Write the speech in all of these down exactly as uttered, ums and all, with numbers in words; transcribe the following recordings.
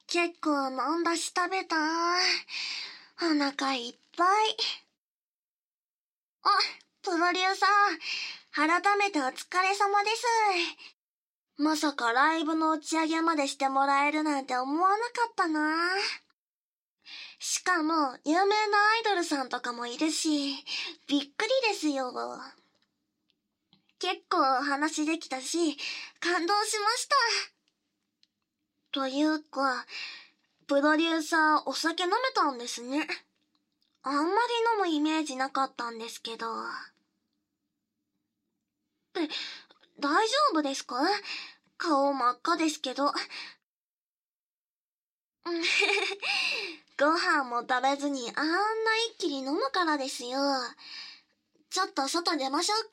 結構飲んだし食べた。お腹いっぱい。あ、プロデューサー、改めてお疲れ様です。まさかライブの打ち上げまでしてもらえるなんて思わなかったな。しかも、有名なアイドルさんとかもいるし、びっくりですよ。結構お話できたし、感動しました。というか、プロデューサーお酒飲めたんですね。あんまり飲むイメージなかったんですけど。え、大丈夫ですか？顔真っ赤ですけど。ご飯も食べずにあんな一気に飲むからですよ。ちょっと外出ましょうか。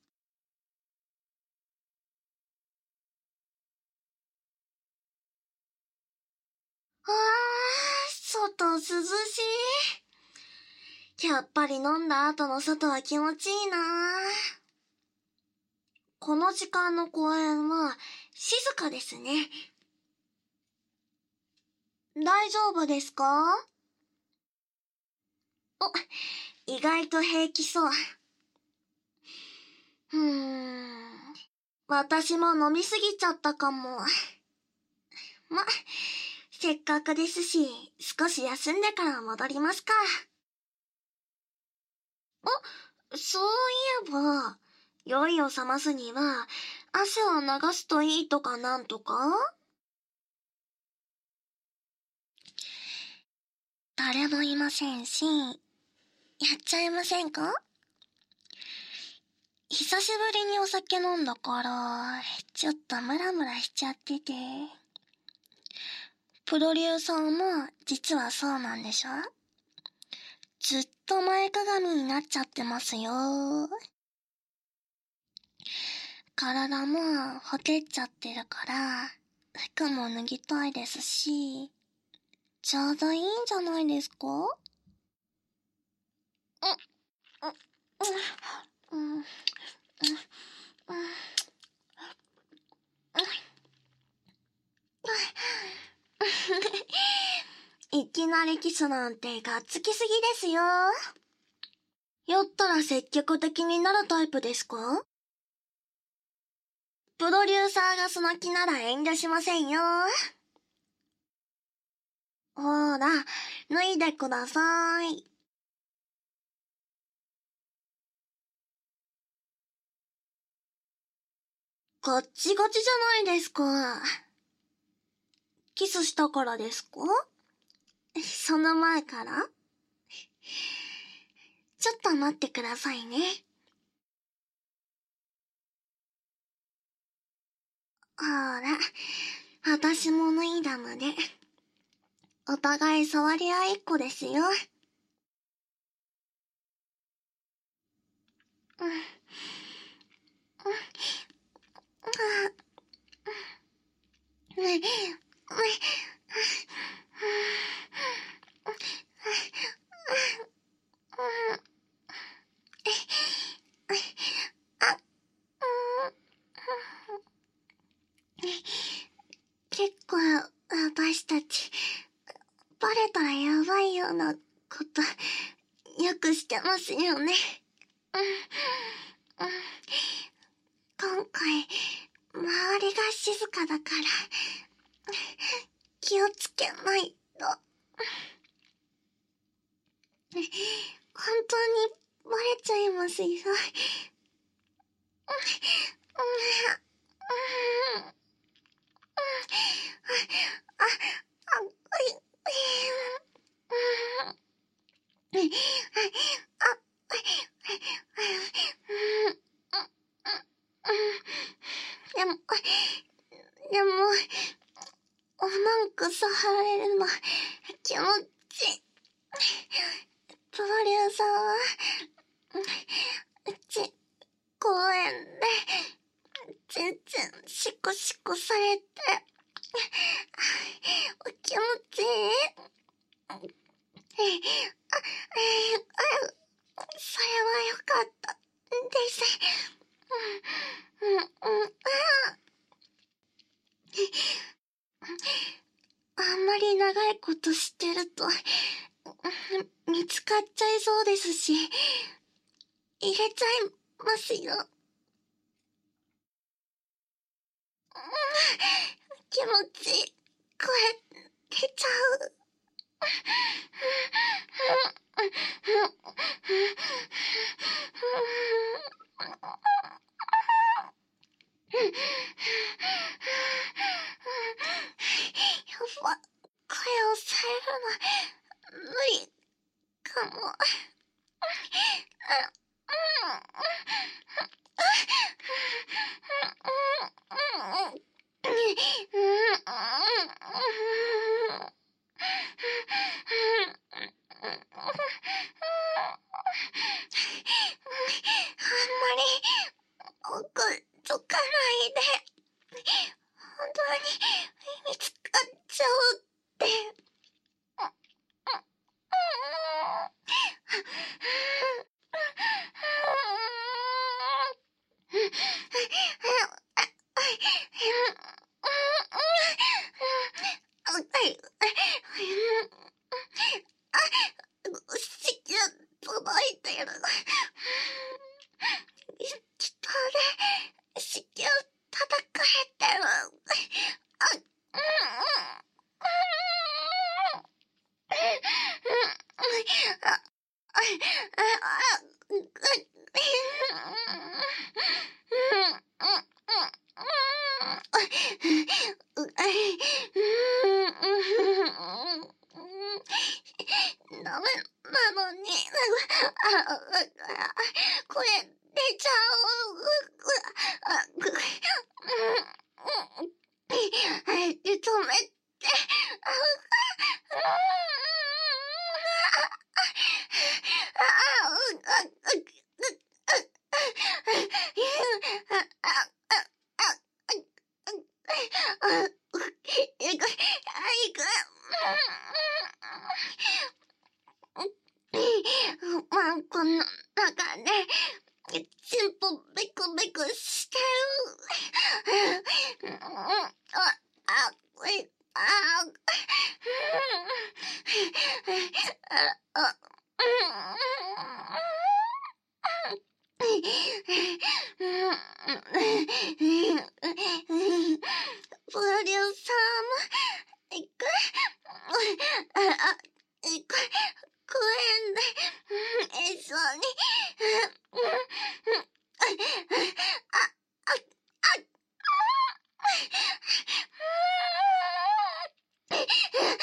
あー、外涼しい。やっぱり飲んだ後の外は気持ちいいな。この時間の公園は静かですね。大丈夫ですか？お、意外と平気そう。うーん。私も飲みすぎちゃったかも。ま、せっかくですし、少し休んでから戻りますか。あ、そういえば、酔いを覚ますには、汗を流すといいとかなんとか？誰もいませんし、やっちゃいませんか？久しぶりにお酒飲んだから、ちょっとムラムラしちゃってて。プロデューサーも実はそうなんでしょ？ずっと前かがみになっちゃってますよ。体もほてっちゃってるから、服も脱ぎたいですし、ちょうどいいんじゃないですか？うん、うん、うん、うん、いきなりキスなんてがっつきすぎですよ。酔ったら積極的になるタイプですか？プロデューサーがその気なら遠慮しませんよ。ほら、脱いでください。ガッチガチじゃないですか。キスしたからですか？その前から？ちょっと待ってくださいね。ほら、私も脱いだので、お互い触り合いっこですよ。うん、うん、うん、うん、結構私たちバレたらやばいようなことよくしてますよね。うん、うん、今回周りが静かだから気をつけないと。本当にバレちゃいますよ。でも、でも、おまんこ触られるの気持ちいい。プロデューサーは、うち、公園で、全然シコシコされて、お気持ちいい。あ、それはよかったです。うん、うん、うん、あ、あんままり長いことしてると、見つかっちゃいそうですし、入れちゃいますよ。気持ちいい。声出ちゃう。やば、声を抑えるの、無理かも。奥つかないで。本当に見つかっちゃうって。子宮届いてる。下で子宮叩かれてる。ダメなのに、声出ちゃう。止めて。マンコの中でチンポベクベクしてる。あ、あ、あ、あ、プロデューサーも行く。あ、行く。公園で一緒に。あ、あ、あ、早く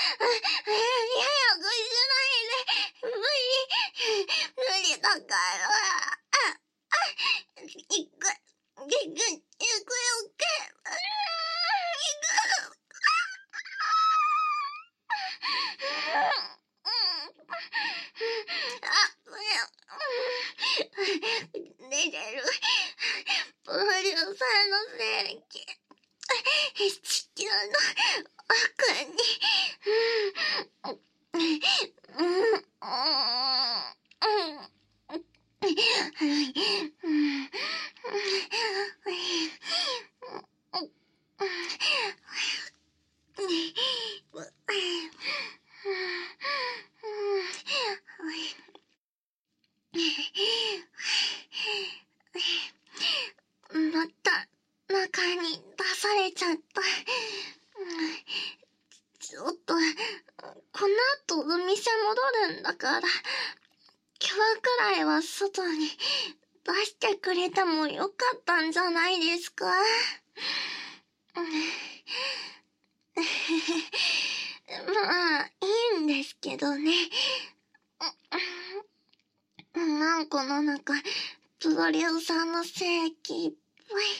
しないで。無理。無理だから。行く。行く。行くよけ。出てる。プロデューサーの精液。地球の奥に。また中に出されちゃった。ちょっと、この後お店戻るんだから、今日くらいは外に出してくれてもよかったんじゃないですか。まあ、いいんですけどね。マンコの中、プロデューサーの精液いっぱい。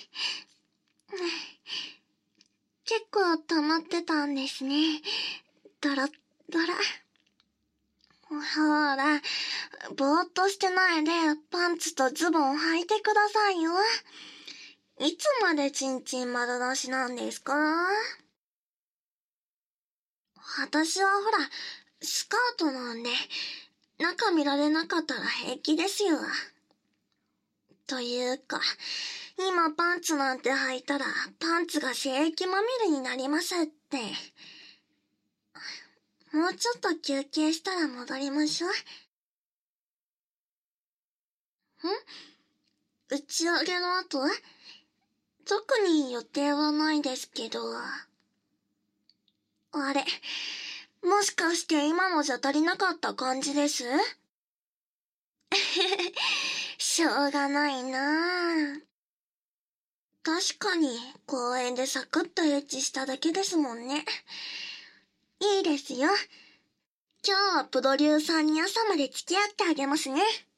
結構溜まってたんですね。ドロッドラ。ほら、ぼーっとしてないでパンツとズボン履いてくださいよ。いつまでチンチン丸出しなんですか？私はほら、スカートなんで、中見られなかったら平気ですよ。というか、今パンツなんて履いたらパンツが精液まみれになりますって。 もうちょっと休憩したら戻りましょう。ん？打ち上げの後？特に予定はないですけど。あれ、もしかして今のじゃ足りなかった感じです？しょうがないなぁ。確かに公園でサクッとエッチしただけですもんね。いいですよ。今日はプロデューサーに朝まで付き合ってあげますね。